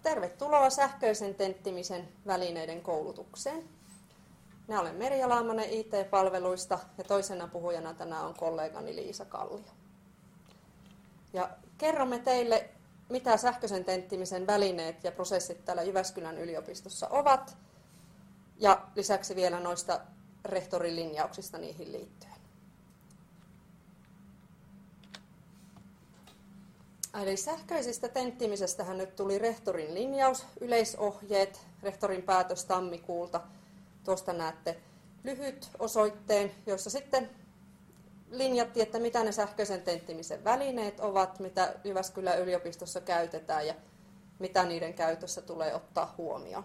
tervetuloa sähköisen tenttimisen välineiden koulutukseen. Minä olen Merja Laamanen IT-palveluista ja toisena puhujana tänään on kollegani Liisa Kallio. Ja kerromme teille, mitä sähköisen tenttimisen välineet ja prosessit täällä Jyväskylän yliopistossa ovat ja lisäksi vielä noista rehtorin linjauksista niihin liittyen. Eli sähköisestä tenttimisestähän nyt tuli rehtorin linjaus, yleisohjeet, rehtorin päätös tammikuulta. Tuosta näette lyhyt osoitteen, jossa sitten linjattiin, että mitä ne sähköisen tenttimisen välineet ovat, mitä Jyväskylän yliopistossa käytetään ja mitä niiden käytössä tulee ottaa huomioon.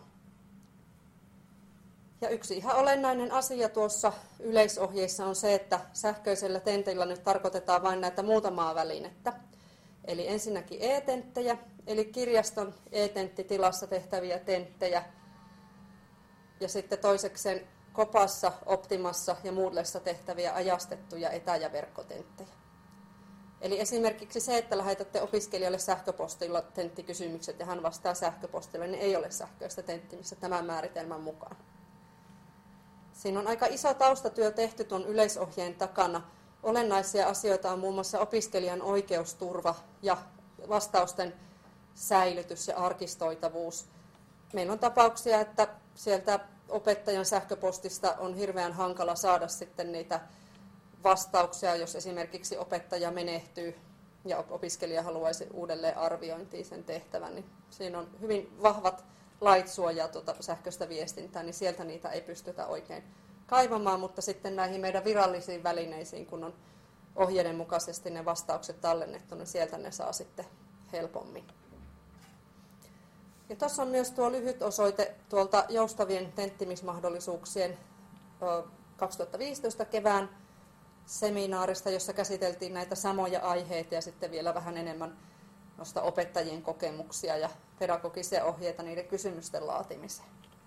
Ja yksi ihan olennainen asia tuossa yleisohjeissa on se, että sähköisellä tentillä nyt tarkoitetaan vain näitä muutamaa välinettä. Eli ensinnäkin e-tenttejä, eli kirjaston e-tenttitilassa tehtäviä tenttejä. Ja sitten toisekseen Kopassa, Optimassa ja Moodlessa tehtäviä ajastettuja etä- ja verkkotenttejä. Eli esimerkiksi se, että lähetätte opiskelijalle sähköpostilla tenttikysymykset ja hän vastaa sähköpostilla, niin ei ole sähköistä tenttimistä tämän määritelmän mukaan. Siinä on aika iso taustatyö tehty tuon yleisohjeen takana. Olennaisia asioita on muun muassa opiskelijan oikeusturva ja vastausten säilytys ja arkistoitavuus. Meillä on tapauksia, että sieltä opettajan sähköpostista on hirveän hankala saada sitten niitä vastauksia, jos esimerkiksi opettaja menehtyy ja opiskelija haluaisi uudelleen arviointiin sen tehtävän. Niin siinä on hyvin vahvat lait suojaa sähköistä viestintää, niin sieltä niitä ei pystytä oikein kaivamaan, mutta sitten näihin meidän virallisiin välineisiin, kun on ohjeiden mukaisesti ne vastaukset tallennettu, niin sieltä ne saa sitten helpommin. Ja tuossa on myös tuo lyhyt osoite tuolta joustavien tenttimismahdollisuuksien 2015 kevään seminaarista, jossa käsiteltiin näitä samoja aiheita ja sitten vielä vähän enemmän noista opettajien kokemuksia ja pedagogisia ohjeita niiden kysymysten laatimiseen.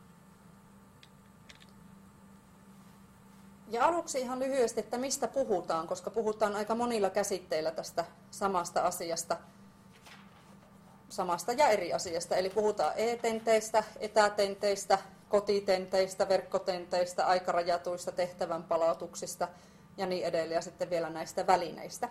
Ja aluksi ihan lyhyesti, että mistä puhutaan, koska puhutaan aika monilla käsitteillä tästä samasta asiasta, samasta ja eri asiasta. Eli puhutaan e-tenteistä, etätenteistä, kotitenteistä, verkkotenteistä, aikarajatuista tehtävänpalautuksista ja niin edelleen, ja sitten vielä näistä välineistä.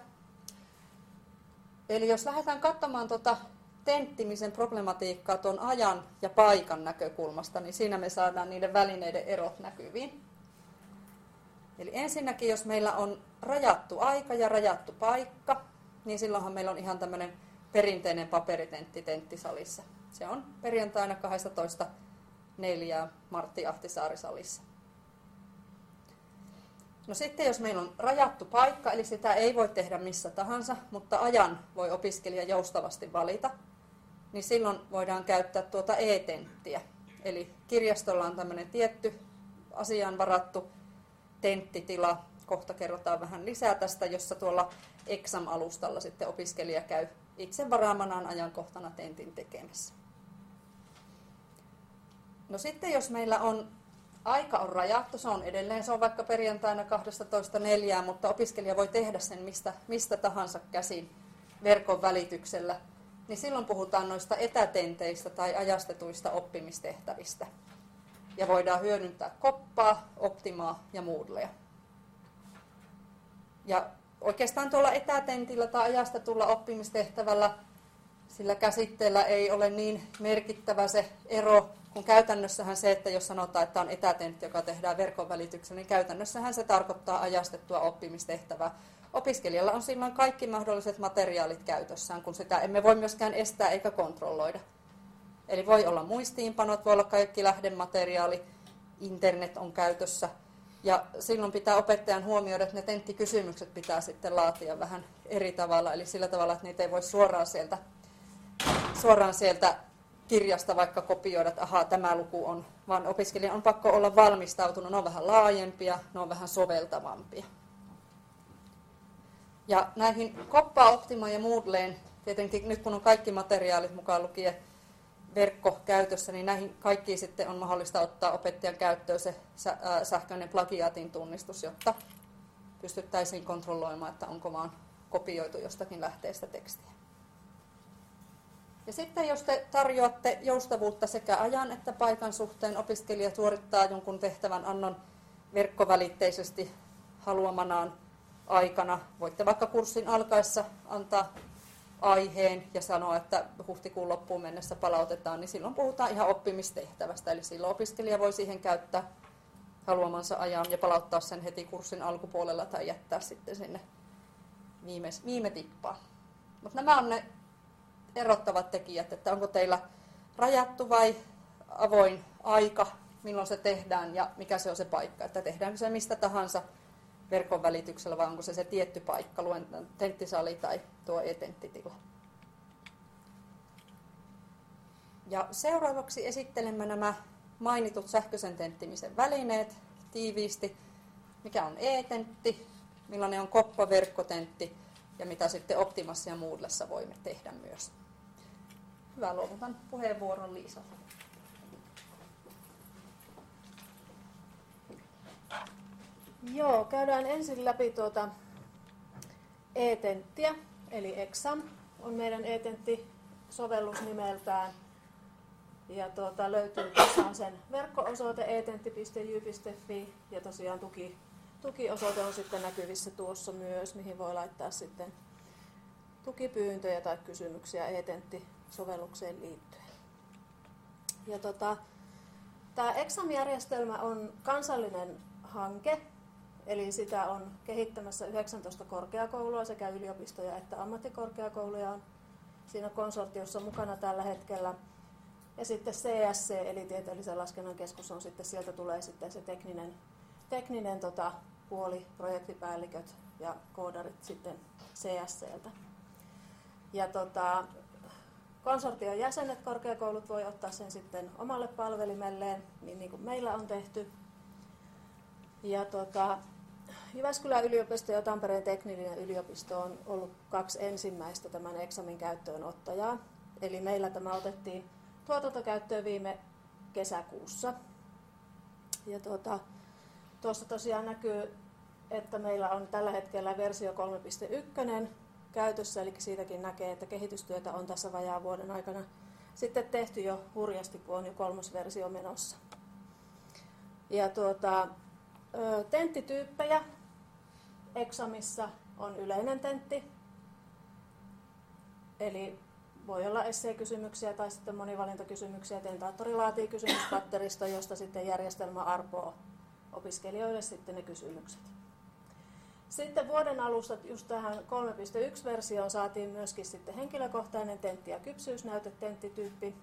Eli jos lähdetään katsomaan tenttimisen problematiikkaa tuon ajan ja paikan näkökulmasta, niin siinä me saadaan niiden välineiden erot näkyviin. Eli ensinnäkin, jos meillä on rajattu aika ja rajattu paikka, niin silloinhan meillä on ihan tämmöinen perinteinen paperitentti tenttisalissa. Se on perjantaina 12.4. Martti Ahtisaari-salissa. No sitten, jos meillä on rajattu paikka, eli sitä ei voi tehdä missä tahansa, mutta ajan voi opiskelija joustavasti valita, niin silloin voidaan käyttää tuota e-tenttiä. Eli kirjastolla on tämmöinen tietty asiaan varattu tenttitila, kohta kerrotaan vähän lisää tästä, jossa tuolla Exam-alustalla sitten opiskelija käy itse varaamanaan ajankohtana tentin tekemässä. No sitten jos meillä on aika on rajattu, se on vaikka perjantaina 12.4, mutta opiskelija voi tehdä sen mistä tahansa käsin verkon välityksellä, niin silloin puhutaan noista etätenteistä tai ajastetuista oppimistehtävistä. Ja voidaan hyödyntää Koppaa, Optimaa ja Moodlea. Ja oikeastaan tuolla etätentillä tai ajastetulla oppimistehtävällä sillä käsitteellä ei ole niin merkittävä se ero, kun käytännössähän se, että jos sanotaan, että on etätentti, joka tehdään verkon välityksellä, niin käytännössähän se tarkoittaa ajastettua oppimistehtävää. Opiskelijalla on silloin kaikki mahdolliset materiaalit käytössään, kun sitä emme voi myöskään estää eikä kontrolloida. Eli voi olla muistiinpanot, voi olla kaikki lähdemateriaali, internet on käytössä. Ja silloin pitää opettajan huomioida, että ne tenttikysymykset pitää sitten laatia vähän eri tavalla. Eli sillä tavalla, että niitä ei voi suoraan sieltä kirjasta vaikka kopioida, että ahaa, tämä luku on. Vaan opiskelijan on pakko olla valmistautunut, ne on vähän laajempia, ne on vähän soveltavampia. Ja näihin Koppaan, Optimaan ja Moodleen, tietenkin nyt kun on kaikki materiaalit mukaan lukien verkko käytössä, niin näihin kaikkiin sitten on mahdollista ottaa opettajan käyttöön se sähköinen plagiaatin tunnistus, jotta pystyttäisiin kontrolloimaan, että onko vaan kopioitu jostakin lähteestä tekstiä. Ja sitten jos te tarjoatte joustavuutta sekä ajan että paikan suhteen, opiskelija suorittaa jonkun tehtävän annon verkkovälitteisesti haluamanaan aikana. Voitte vaikka kurssin alkaessa antaa aiheen ja sanoa, että huhtikuun loppuun mennessä palautetaan, niin silloin puhutaan ihan oppimistehtävästä. Eli silloin opiskelija voi siihen käyttää haluamansa ajan ja palauttaa sen heti kurssin alkupuolella tai jättää sitten sinne viime tippaan. Mutta nämä on ne erottavat tekijät, että onko teillä rajattu vai avoin aika, milloin se tehdään ja mikä se on se paikka. Että tehdäänkö se mistä tahansa verkon välityksellä vai onko se tietty paikka, tenttisali tai tuo e-tenttitila. Ja seuraavaksi esittelemme nämä mainitut sähköisen tenttimisen välineet tiiviisti. Mikä on e-tentti, millainen on koppaverkkotentti ja mitä sitten Optimassa ja Moodlessa voimme tehdä myös. Hyvä, luovutan puheenvuoron Liisalle. Joo, käydään ensin läpi e-tenttiä, eli Exam on meidän e-tentti-sovellus nimeltään. Ja löytyy, tässä on sen verkko-osoite etentti.jy.fi ja tosiaan tukiosoite on sitten näkyvissä tuossa myös, mihin voi laittaa sitten tukipyyntöjä tai kysymyksiä e-tentti-sovellukseen liittyen. Ja tämä Exam-järjestelmä on kansallinen hanke, eli sitä on kehittämässä 19 korkeakoulua, sekä yliopistoja että ammattikorkeakouluja on siinä konsortiossa mukana tällä hetkellä. Ja sitten CSC, eli Tieteellisen laskennan keskus, on sitten, sieltä tulee sitten se tekninen puoli, projektipäälliköt ja koodarit sitten CSCltä. Ja konsortion jäsenet, korkeakoulut, voi ottaa sen sitten omalle palvelimelleen, niin kuin meillä on tehty. Ja Jyväskylän yliopisto ja Tampereen teknillinen yliopisto on ollut 2 ensimmäistä tämän Examin käyttöönottajaa. Eli meillä tämä otettiin tuotantokäyttöön viime kesäkuussa. Ja tuossa tosiaan näkyy, että meillä on tällä hetkellä versio 3.1 käytössä, eli siitäkin näkee, että kehitystyötä on tässä vajaan vuoden aikana sitten tehty jo hurjasti, kun on jo 3. versio menossa. Ja tenttityyppejä Examissa on yleinen tentti, eli voi olla esseekysymyksiä tai sitten monivalintakysymyksiä. Tentaattori laatii kysymyspatterista, josta sitten järjestelmä arpoo opiskelijoille sitten ne kysymykset. Sitten vuoden alusta just tähän 3.1-versioon saatiin myöskin sitten henkilökohtainen tentti ja kypsyysnäytetenttityyppi.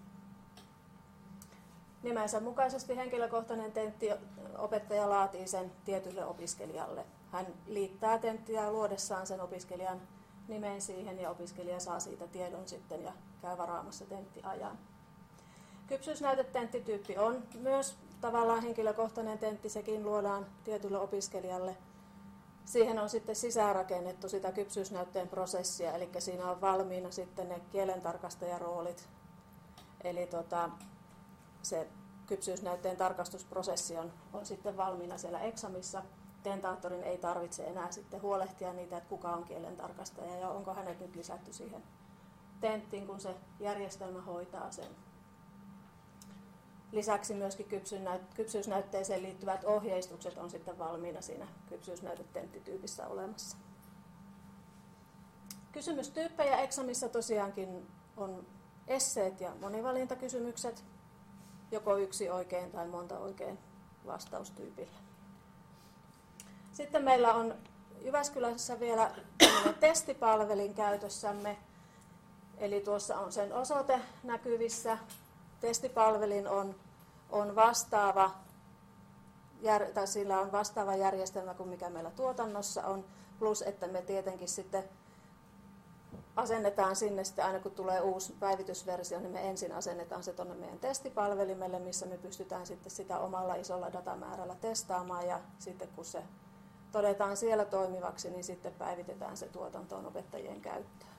Nimensä mukaisesti henkilökohtainen tentti, opettaja laatii sen tietylle opiskelijalle. Hän liittää tenttiä luodessaan sen opiskelijan nimen siihen ja opiskelija saa siitä tiedon sitten ja käy varaamassa tenttiajan. Kypsyysnäytetenttityyppi on myös tavallaan henkilökohtainen tentti, sekin luodaan tietylle opiskelijalle. Siihen on sitten sisäänrakennettu sitä kypsyysnäytteen prosessia, eli siinä on valmiina sitten ne kielentarkastajaroolit. Eli se kypsyysnäytteen tarkastusprosessi on sitten valmiina siellä Examissa. Tentaattorin ei tarvitse enää sitten huolehtia niitä, että kuka on kielentarkastaja ja onko hänet nyt lisätty siihen tenttiin, kun se järjestelmä hoitaa sen. Lisäksi myöskin kypsyysnäytteeseen liittyvät ohjeistukset on sitten valmiina siinä kypsyysnäytetenttityypissä olemassa. Kysymystyyppejä Examissa tosiaankin on esseet ja monivalintakysymykset, joko yksi oikein tai monta oikein vastaustyypillä. Sitten meillä on Jyväskylässä vielä testipalvelin käytössämme, eli tuossa on sen osoite näkyvissä. Testipalvelin on vastaava, tai sillä on vastaava järjestelmä kuin mikä meillä tuotannossa on, plus että me tietenkin sitten asennetaan sinne sitten aina kun tulee uusi päivitysversio, niin me ensin asennetaan se tuonne meidän testipalvelimelle, missä me pystytään sitten sitä omalla isolla datamäärällä testaamaan ja sitten kun se todetaan siellä toimivaksi, niin sitten päivitetään se tuotantoon opettajien käyttöön.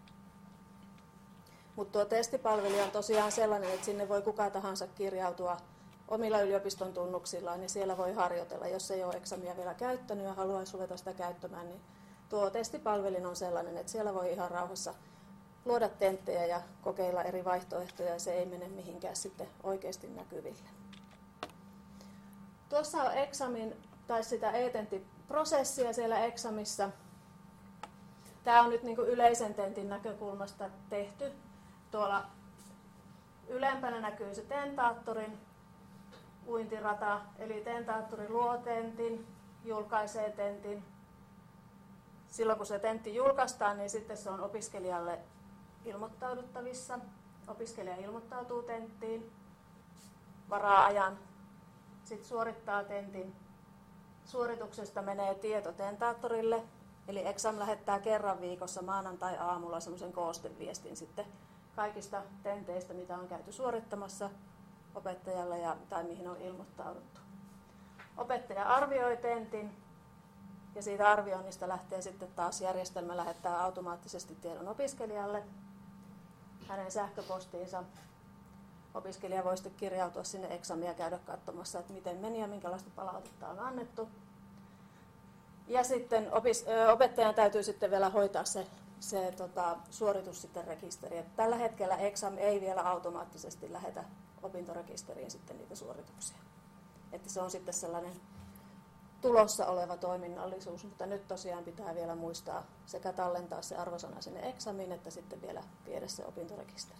Mutta tuo testipalvelu on tosiaan sellainen, että sinne voi kuka tahansa kirjautua omilla yliopiston tunnuksillaan, niin siellä voi harjoitella. Jos ei ole Examia vielä käyttänyt ja haluaisi ruveta sitä käyttämään, niin tuo testipalvelin on sellainen, että siellä voi ihan rauhassa luoda tenttejä ja kokeilla eri vaihtoehtoja, ja se ei mene mihinkään sitten oikeasti näkyville. Tuossa on examin tai sitä e-tenttiprosessia siellä examissa. Tämä on nyt niin kuin yleisen tentin näkökulmasta tehty. Tuolla ylempänä näkyy se tentaattorin uintirata, eli tentaattori luo tentin, julkaisee tentin. Silloin kun se tentti julkaistaan, niin sitten se on opiskelijalle ilmoittauduttavissa. Opiskelija ilmoittautuu tenttiin, varaa ajan, sitten suorittaa tentin. Suorituksesta menee tieto tentaattorille, eli exam lähettää kerran viikossa maanantai-aamulla semmoisen koosteviestin sitten kaikista tenteistä, mitä on käyty suorittamassa opettajalle tai mihin on ilmoittauduttu. Opettaja arvioi tentin ja siitä arvioinnista lähtee sitten taas järjestelmä lähettää automaattisesti tiedon opiskelijalle hänen sähköpostiinsa. Opiskelija voi sitten kirjautua sinne examiin ja käydä katsomassa, että miten meni ja minkälaista palautetta on annettu. Ja sitten opettajan täytyy sitten vielä hoitaa se suoritus sitten rekisteriin. Tällä hetkellä exam ei vielä automaattisesti lähetä opintorekisteriin sitten niitä suorituksia. Että se on sitten sellainen tulossa oleva toiminnallisuus, mutta nyt tosiaan pitää vielä muistaa sekä tallentaa se arvosana sinne examiin, että sitten vielä viedä se opintorekisteri.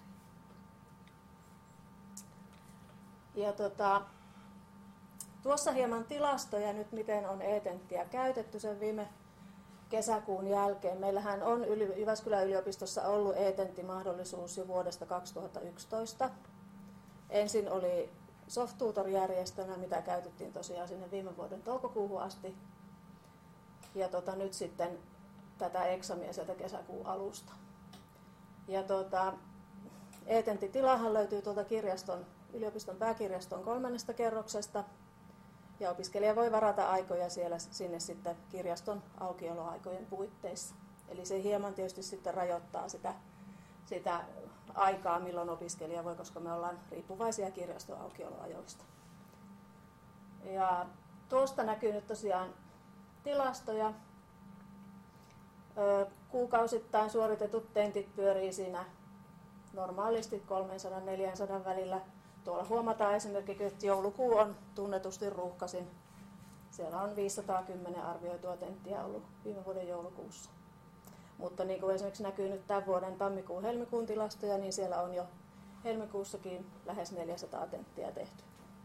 Ja tuossa hieman tilastoja nyt, miten on e-tenttiä käytetty sen viime kesäkuun jälkeen. Meillähän on Jyväskylän yliopistossa ollut e-tenttimahdollisuus jo vuodesta 2011. Ensin oli SoftTutor-järjestelmä, mitä käytettiin tosiaan sinne viime vuoden toukokuuhun asti. Ja nyt sitten tätä examia sieltä kesäkuun alusta. Ja e-tenttitilahan löytyy tuolta yliopiston pääkirjaston 3. kerroksesta. Ja opiskelija voi varata aikoja sinne sitten kirjaston aukioloaikojen puitteissa. Eli se hieman tietysti sitten rajoittaa sitä aikaa, milloin opiskelija voi, koska me ollaan riippuvaisia kirjaston aukioloajoista. Ja tuosta näkyy nyt tosiaan tilastoja. Kuukausittain suoritetut tentit pyörii siinä normaalisti 300-400 välillä. Tuolla huomataan esimerkiksi, että joulukuu on tunnetusti ruuhkaisin. Siellä on 510 arvioitua tenttiä ollut viime vuoden joulukuussa. Mutta niin kuin esimerkiksi näkyy nyt tämän vuoden tammikuun-helmikuun tilastoja, niin siellä on jo helmikuussakin lähes 400 tenttiä tehty.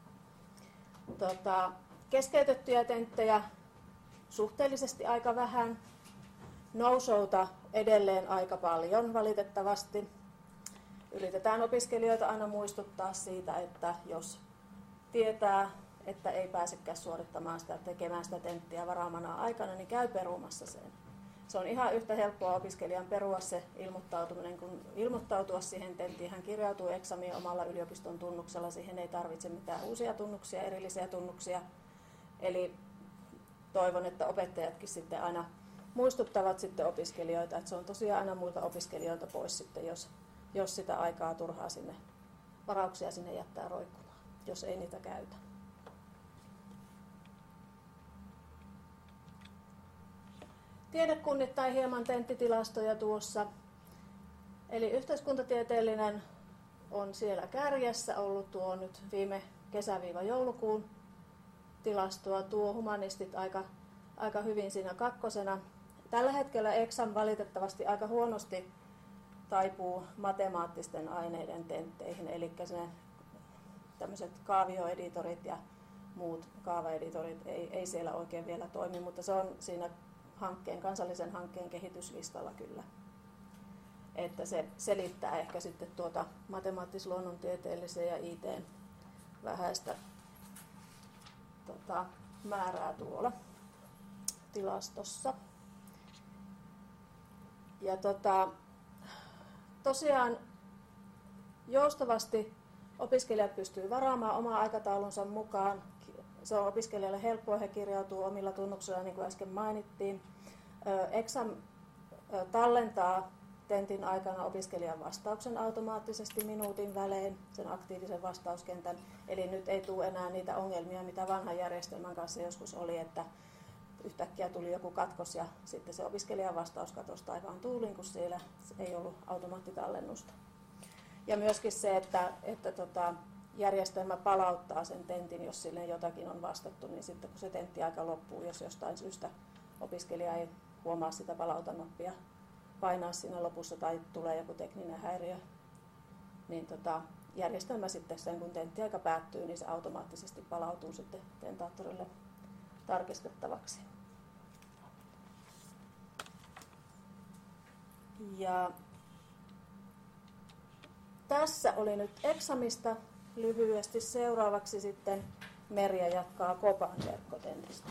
Keskeytettyjä tenttejä suhteellisesti aika vähän. No-showta edelleen aika paljon valitettavasti. Yritetään opiskelijoita aina muistuttaa siitä, että jos tietää, että ei pääsekään suorittamaan sitä, tekemään sitä tenttiä varaamana aikana, niin käy perumassa sen. Se on ihan yhtä helppoa opiskelijan perua se ilmoittautuminen, kun ilmoittautua siihen tenttiin. Hän kirjautuu eksamiin omalla yliopiston tunnuksella, siihen ei tarvitse mitään uusia tunnuksia, erillisiä tunnuksia. Eli toivon, että opettajatkin sitten aina muistuttavat sitten opiskelijoita, että se on tosiaan aina muilta opiskelijoilta pois sitten, jos sitä aikaa turhaa sinne, varauksia sinne jättää roikkumaan, jos ei niitä käytä. Tiedekunnittain hieman tenttitilastoja tuossa. Eli yhteiskuntatieteellinen on siellä kärjessä ollut tuo nyt viime kesä-joulukuun tilastoa. Tuo humanistit aika hyvin siinä kakkosena. Tällä hetkellä exam valitettavasti aika huonosti taipuu matemaattisten aineiden tentteihin, eli tämmöiset kaavioeditorit ja muut kaavaeditorit ei siellä oikein vielä toimi, mutta se on siinä kansallisen hankkeen kehityslistalla kyllä. Että se selittää ehkä sitten tuota matemaattis-luonnontieteellisen ja IT:n vähäistä määrää tuolla tilastossa. Ja tosiaan joustavasti opiskelijat pystyy varaamaan omaa aikataulunsa mukaan. Se on opiskelijalle helppoa, he kirjautuu omilla tunnuksilla, niin kuin äsken mainittiin. Exam tallentaa tentin aikana opiskelijan vastauksen automaattisesti minuutin välein, sen aktiivisen vastauskentän. Eli nyt ei tule enää niitä ongelmia, mitä vanhan järjestelmän kanssa joskus oli, että yhtäkkiä tuli joku katkos ja sitten se opiskelijan vastaus katosi taivaan tuuliin, kun siellä ei ollut automaattitallennusta. Ja myöskin se, että järjestelmä palauttaa sen tentin, jos sille jotakin on vastattu, niin sitten kun se tenttiaika loppuu, jos jostain syystä opiskelija ei huomaa sitä palauta-nappia painaa siinä lopussa tai tulee joku tekninen häiriö, niin järjestelmä sitten sen kun tenttiaika päättyy, niin se automaattisesti palautuu sitten tentaattorille tarkistettavaksi. Ja tässä oli nyt eksamista lyhyesti. Seuraavaksi sitten Merja jatkaa Kopan verkkotentistä.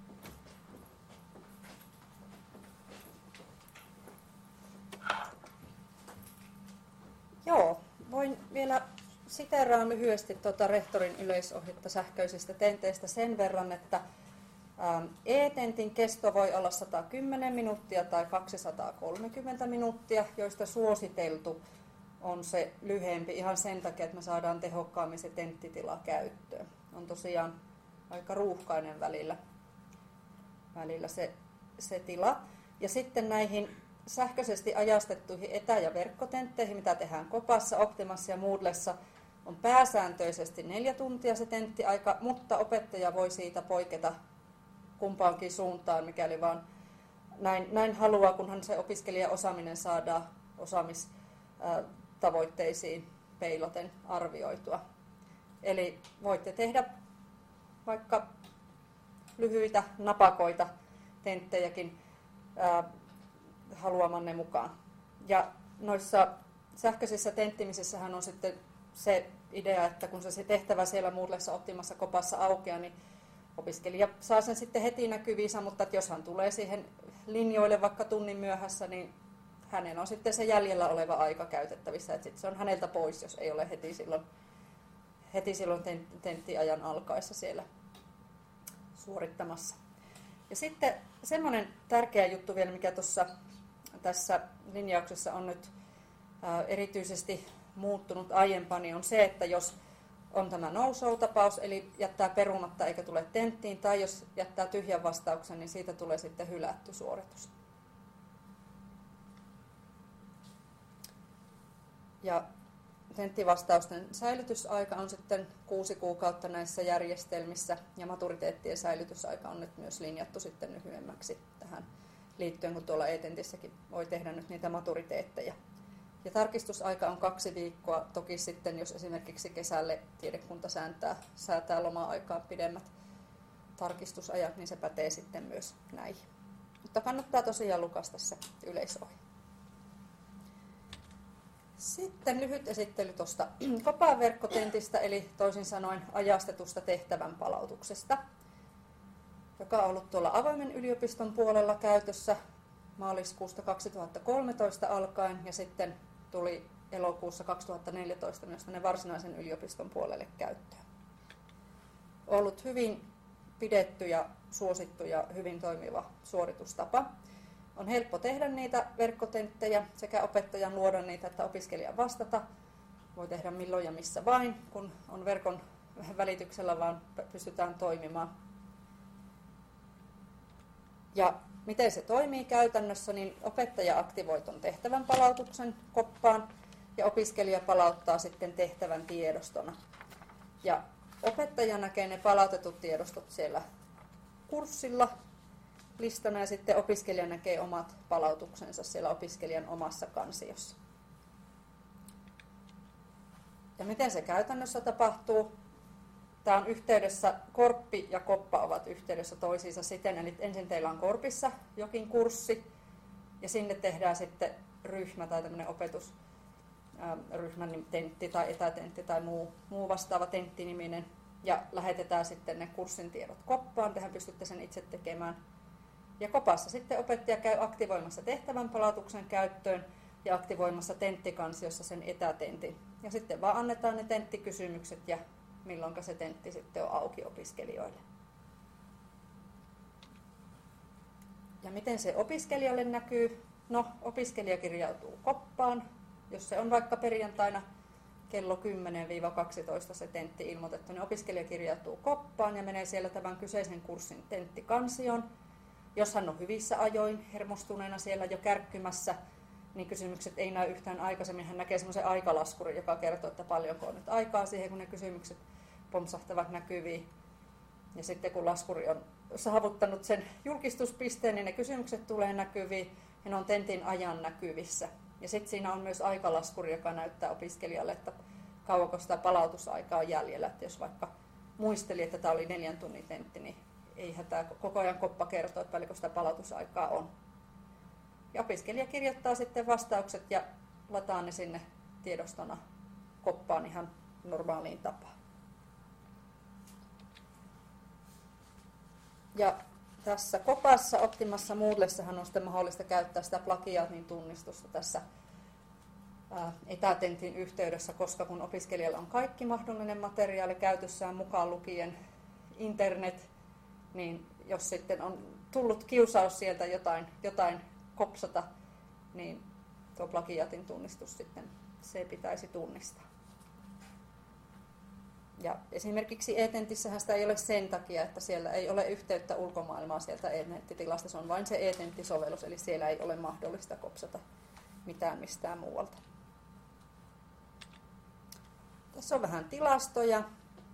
Joo, voin vielä siteeraan lyhyesti rehtorin yleisohjetta sähköisistä tenteistä sen verran, että e-tentin kesto voi olla 110 minuuttia tai 230 minuuttia, joista suositeltu on se lyhyempi ihan sen takia, että me saadaan tehokkaammin se tenttitila käyttöön. On tosiaan aika ruuhkainen välillä se tila. Ja sitten näihin sähköisesti ajastettuihin etä- ja verkkotentteihin, mitä tehdään Kopassa, Optimassa ja Moodlessa, on pääsääntöisesti 4 tuntia se tenttiaika, mutta opettaja voi siitä poiketa kumpaankin suuntaan, mikäli vaan näin haluaa, kunhan se opiskelijan osaaminen saadaan osaamistavoitteisiin peilaten arvioitua. Eli voitte tehdä vaikka lyhyitä, napakoita tenttejäkin haluamanne mukaan. Ja noissa sähköisissä tenttimisissähän on sitten se idea, että kun se tehtävä siellä Moodlessa, Optimassa, Kopassa aukeaa, niin opiskelija saa sen sitten heti näkyviinsä, mutta jos hän tulee siihen linjoille vaikka tunnin myöhässä, niin hänen on sitten se jäljellä oleva aika käytettävissä. Että sitten se on häneltä pois, jos ei ole heti silloin tenttiajan alkaessa siellä suorittamassa. Ja sitten semmoinen tärkeä juttu vielä, mikä tässä linjauksessa on nyt erityisesti muuttunut aiempaan, niin on se, että jos on tämä no-show-tapaus, eli jättää perumatta eikä tule tenttiin, tai jos jättää tyhjän vastauksen, niin siitä tulee sitten hylätty suoritus. Ja tenttivastausten säilytysaika on sitten 6 kuukautta näissä järjestelmissä, ja maturiteettien säilytysaika on nyt myös linjattu sitten lyhyemmäksi tähän liittyen, kun tuolla e-tentissäkin voi tehdä nyt niitä maturiteetteja. Ja tarkistusaika on 2 viikkoa, toki sitten jos esimerkiksi kesälle tiedekunta säätää loma-aikaan pidemmät tarkistusajat, niin se pätee sitten myös näihin. Mutta kannattaa tosiaan lukasta se yleisohje. Sitten lyhyt esittely tuosta Kopan verkkotentistä, eli toisin sanoen ajastetusta tehtävän palautuksesta, joka on ollut tuolla avoimen yliopiston puolella käytössä maaliskuusta 2013 alkaen, ja sitten tuli elokuussa 2014 myös tänne varsinaisen yliopiston puolelle käyttöön. Ollut hyvin pidetty ja suosittu ja hyvin toimiva suoritustapa. On helppo tehdä niitä verkkotenttejä, sekä opettajan luoda niitä että opiskelijan vastata. Voi tehdä milloin ja missä vain, kun on verkon välityksellä vaan pystytään toimimaan. Ja miten se toimii käytännössä, niin opettaja aktivoi tuon tehtävän palautuksen Koppaan ja opiskelija palauttaa sitten tehtävän tiedostona. Ja opettaja näkee ne palautetut tiedostot siellä kurssilla listana ja sitten opiskelija näkee omat palautuksensa siellä opiskelijan omassa kansiossa. Ja miten se käytännössä tapahtuu? Tämä on yhteydessä, Korppi ja Koppa ovat yhteydessä toisiinsa siten, eli ensin teillä on Korpissa jokin kurssi, ja sinne tehdään sitten ryhmä tai tämmöinen opetusryhmän tentti tai etätentti tai muu vastaava tenttiniminen, ja lähetetään sitten ne kurssin tiedot Koppaan, tehän pystytte sen itse tekemään. Ja Kopassa sitten opettaja käy aktivoimassa tehtävän palautuksen käyttöön ja aktivoimassa tenttikansiossa sen etätentin. Ja sitten vaan annetaan ne tenttikysymykset ja milloin se tentti sitten on auki opiskelijoille. Ja miten se opiskelijalle näkyy? No, opiskelija kirjautuu Koppaan, jos se on vaikka perjantaina kello 10-12 se tentti ilmoitettu, niin opiskelija kirjautuu Koppaan ja menee siellä tämän kyseisen kurssin tenttikansioon. Jos hän on hyvissä ajoin hermostuneena siellä jo kärkkymässä, niin kysymykset ei näy yhtään aikaisemmin. Hän näkee semmoisen aikalaskurin, joka kertoo, että paljonko on nyt aikaa siihen, kun ne kysymykset pompsahtavat näkyviin. Ja sitten kun laskuri on saavuttanut sen julkistuspisteen, niin ne kysymykset tulee näkyviin ja ne on tentin ajan näkyvissä. Ja sitten siinä on myös aikalaskuri, joka näyttää opiskelijalle, että kauanko sitä palautusaikaa on jäljellä. Että jos vaikka muisteli, että tämä oli 4 tunnin tentti, niin ei hätää, koko ajan koppa kertoo, että paljonko sitä palautusaikaa on. Ja opiskelija kirjoittaa sitten vastaukset ja lataa ne sinne tiedostona koppaan ihan normaaliin tapaan. Ja tässä kopassa Optimassa Moodlessahan on sitten mahdollista käyttää sitä plagiaatin tunnistusta tässä etätentin yhteydessä, koska kun opiskelijalla on kaikki mahdollinen materiaali käytössään mukaan lukien internet, niin jos sitten on tullut kiusaus sieltä jotain kopsata, niin tuo plagiaatin tunnistus sitten se pitäisi tunnistaa. Ja esimerkiksi e-tentissähän sitä ei ole sen takia, että siellä ei ole yhteyttä ulkomaailmaa sieltä e-tenttitilasta, se on vain se e-tenttisovellus, eli siellä ei ole mahdollista kopsata mitään mistään muualta. Tässä on vähän tilastoja.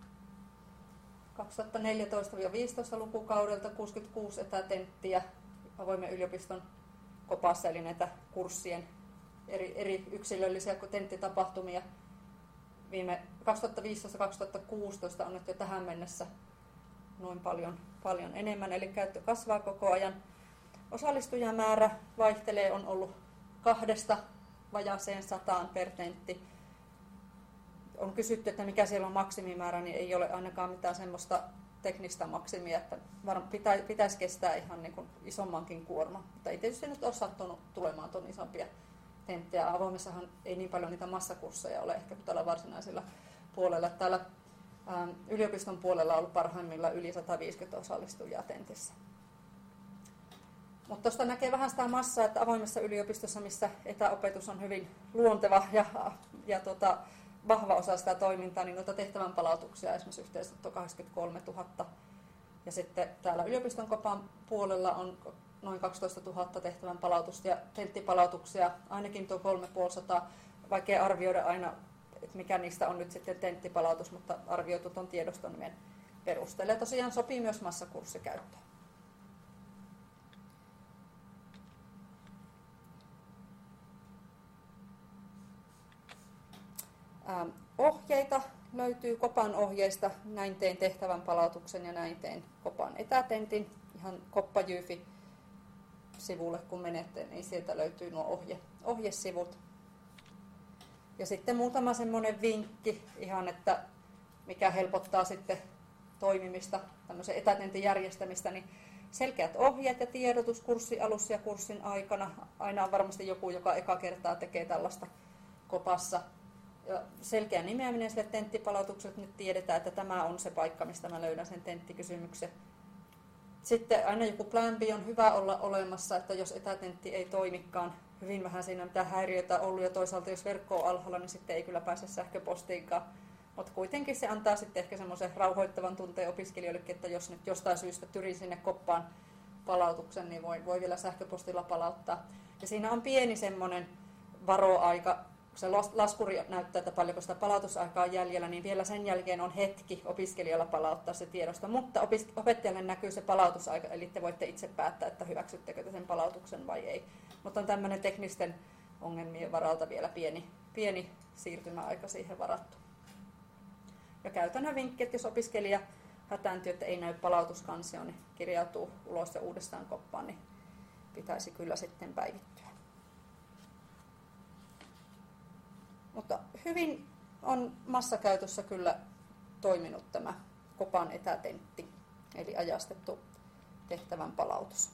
2014-2015 lukukaudelta 66 etätenttiä avoimen yliopiston kopassa, eli näitä kurssien eri yksilöllisiä tenttitapahtumia. Viime 2015-2016 on nyt jo tähän mennessä noin paljon enemmän, eli käyttö kasvaa koko ajan. Osallistujamäärä vaihtelee, on ollut 2 vajaaseen 100 per tentti. On kysytty, että mikä siellä on maksimimäärä, niin ei ole ainakaan mitään semmoista teknistä maksimia, että pitäisi kestää ihan niin kuin isommankin kuorma. Mutta ei tietysti nyt ole sattunut tulemaan tuon isompia tenttejä. Avoimessahan ei niin paljon niitä massakursseja ole ehkä kuin täällä varsinaisilla puolella. Täällä yliopiston puolella on ollut parhaimmillaan yli 150 osallistujaa tentissä. Mutta tuosta näkee vähän sitä massaa, että avoimessa yliopistossa, missä etäopetus on hyvin luonteva ja vahva osa sitä toimintaa, niin noita tehtävän palautuksia esimerkiksi yhteensä on 83 000. Ja sitten täällä yliopiston kopan puolella on noin 12 000 tehtävän palautusta ja tenttipalautuksia, ainakin tuo 350. Vaikea arvioida aina, että mikä niistä on nyt sitten tenttipalautus, mutta arvioitu tuon tiedostonimen perusteella. Ja tosiaan sopii myös massakurssikäyttöön. Ohjeita löytyy kopan ohjeista. Näin tein tehtävän palautuksen ja näin tein kopan etätentin. Ihan koppajyyfi-sivulle kun menette, niin sieltä löytyy nuo ohjesivut. Ja sitten muutama semmoinen vinkki, ihan että mikä helpottaa sitten toimimista, tämmöisen etätentin järjestämistä, niin selkeät ohjeet ja tiedotus kurssin alussa ja kurssin aikana. Aina on varmasti joku, joka eka kertaa tekee tällaista kopassa. Ja selkeä nimeäminen sille tenttipalautukselle, nyt tiedetään, että tämä on se paikka, mistä mä löydän sen tenttikysymyksen. Sitten aina joku plan B on hyvä olla olemassa, että jos etätentti ei toimikaan, hyvin vähän siinä on mitään häiriötä ollut, ja toisaalta jos verkko on alhaalla, niin sitten ei kyllä pääse sähköpostiinkaan. Mutta kuitenkin se antaa sitten ehkä semmoisen rauhoittavan tunteen opiskelijoillekin, että jos nyt jostain syystä tyrin sinne koppaan palautuksen, niin voi vielä sähköpostilla palauttaa. Ja siinä on pieni semmoinen varoaika, kun se laskuri näyttää, että paljonko sitä palautusaikaa on jäljellä, niin vielä sen jälkeen on hetki opiskelijalla palauttaa se tiedosto, mutta opettajalle näkyy se palautusaika, eli te voitte itse päättää, että hyväksyttekö te sen palautuksen vai ei. Mutta on tämmöinen teknisten ongelmien varalta vielä pieni siirtymäaika siihen varattu. Ja käytännön vinkki, että jos opiskelija hätääntyy, että ei näy palautuskansio, niin kirjautuu ulos ja uudestaan koppaan, niin pitäisi kyllä sitten päivittyä. Mutta hyvin on massakäytössä kyllä toiminut tämä kopan etätentti, eli ajastettu tehtävän palautus.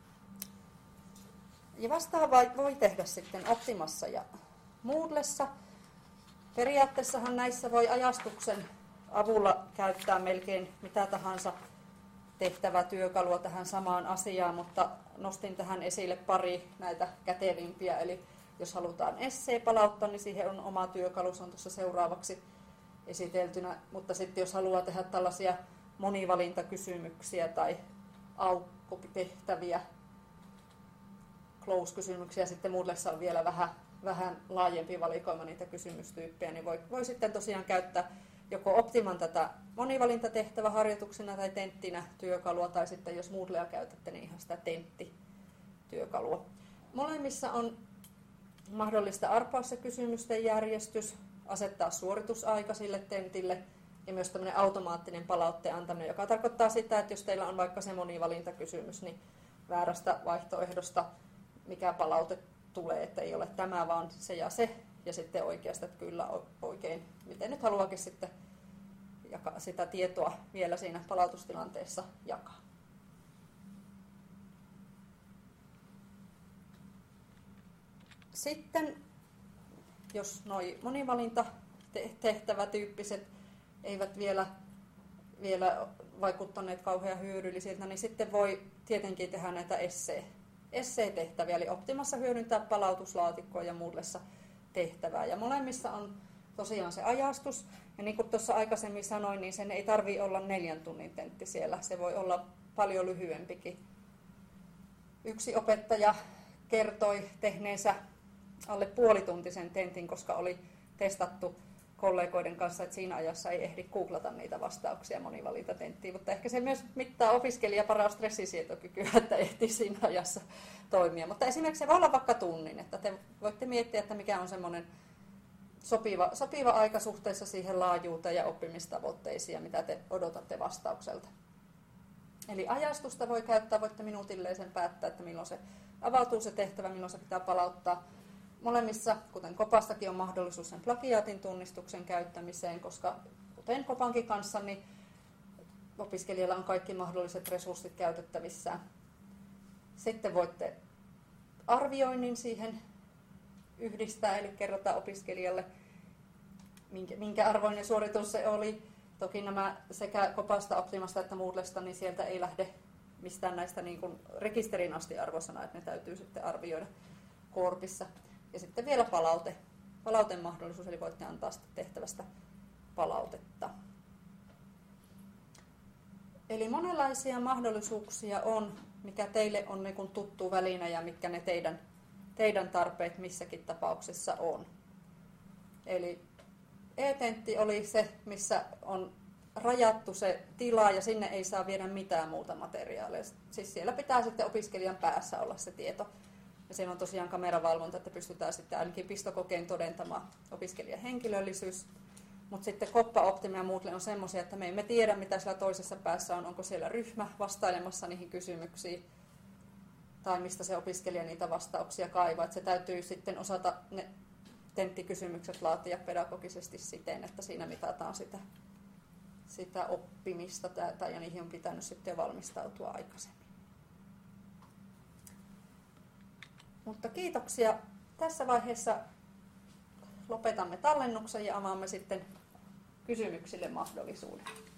Ja vastaavaa voi tehdä sitten Optimassa ja Moodlessa. Periaatteessahan näissä voi ajastuksen avulla käyttää melkein mitä tahansa tehtävätyökalua tähän samaan asiaan, mutta nostin tähän esille pari näitä kätevimpiä, eli jos halutaan essee palauttaa, niin siihen on oma työkalu, se on tuossa seuraavaksi esiteltynä. Mutta sitten jos haluaa tehdä tällaisia monivalintakysymyksiä tai ennakkotehtäviä, close-kysymyksiä. Sitten Moodlessa on vielä vähän laajempi valikoima niitä kysymystyyppejä, niin voi sitten tosiaan käyttää joko Optiman tätä monivalintatehtäväharjoituksena tai tenttinä työkalua, tai sitten jos Moodlea käytätte, niin ihan sitä tenttityökalua. Molemmissa on mahdollista arpoa se kysymysten järjestys, asettaa suoritusaika sille tentille ja myös tämmöinen automaattinen palautteen antaminen, joka tarkoittaa sitä, että jos teillä on vaikka se monivalintakysymys, niin väärästä vaihtoehdosta mikä palaute tulee, että ei ole tämä, vaan se ja sitten oikeasta, että kyllä oikein, miten nyt haluakin sitten sitä tietoa vielä siinä palautustilanteessa jakaa. Sitten, jos nuo monivalintatehtävätyyppiset eivät vielä vaikuttaneet kauhean hyödyllisiltä, niin sitten voi tietenkin tehdä näitä essee-tehtäviä, eli Optimassa hyödyntää palautuslaatikkoa ja Moodlessa tehtävää. Ja molemmissa on tosiaan se ajastus, ja niin kuin tuossa aikaisemmin sanoin, niin sen ei tarvitse olla 4 tunnin tentti siellä, se voi olla paljon lyhyempikin. Yksi opettaja kertoi tehneensä alle puolituntisen tentin, koska oli testattu kollegoiden kanssa, että siinä ajassa ei ehdi googlata niitä vastauksia monivalintatenttiin, mutta ehkä se myös mittaa opiskelijan paras stressisietokykyä, että ehtii siinä ajassa toimia. Mutta esimerkiksi se voi olla vaikka tunnin, että te voitte miettiä, että mikä on semmoinen sopiva aika suhteessa siihen laajuuteen ja oppimistavoitteisiin ja mitä te odotatte vastaukselta. Eli ajastusta voi käyttää, voitte minuutilleen sen päättää, että milloin se avautuu se tehtävä, milloin se pitää palauttaa. Molemmissa, kuten Kopastakin, on mahdollisuus sen plagiaatin tunnistuksen käyttämiseen, koska kuten Kopankin kanssa, niin opiskelijalla on kaikki mahdolliset resurssit käytettävissään. Sitten voitte arvioinnin siihen yhdistää, eli kerrota opiskelijalle, minkä arvoinen suoritus se oli. Toki nämä sekä Kopasta, Optimasta että Moodlesta, niin sieltä ei lähde mistään näistä niin kuin rekisterin asti arvosana, että ne täytyy sitten arvioida Corpissa. Ja sitten vielä palautemahdollisuus, eli voitte antaa sitten tehtävästä palautetta. Eli monenlaisia mahdollisuuksia on, mikä teille on niin kuin tuttu väline ja mitkä ne teidän tarpeet missäkin tapauksessa on. Eli e-tentti oli se, missä on rajattu se tila ja sinne ei saa viedä mitään muuta materiaalia. Siis siellä pitää sitten opiskelijan päässä olla se tieto. Ja siinä on tosiaan kameravalvonta, että pystytään sitten ainakin pistokokeen todentamaan opiskelijan henkilöllisyys. Mutta sitten Koppa, Optima ja Moodle on semmoisia, että me emme tiedä, mitä siellä toisessa päässä on. Onko siellä ryhmä vastailemassa niihin kysymyksiin tai mistä se opiskelija niitä vastauksia kaivaa. Että se täytyy sitten osata ne tenttikysymykset laatia pedagogisesti siten, että siinä mitataan sitä oppimista ja niihin on pitänyt sitten jo valmistautua aikaisemmin. Mutta kiitoksia. Tässä vaiheessa lopetamme tallennuksen ja avaamme sitten kysymyksille mahdollisuuden.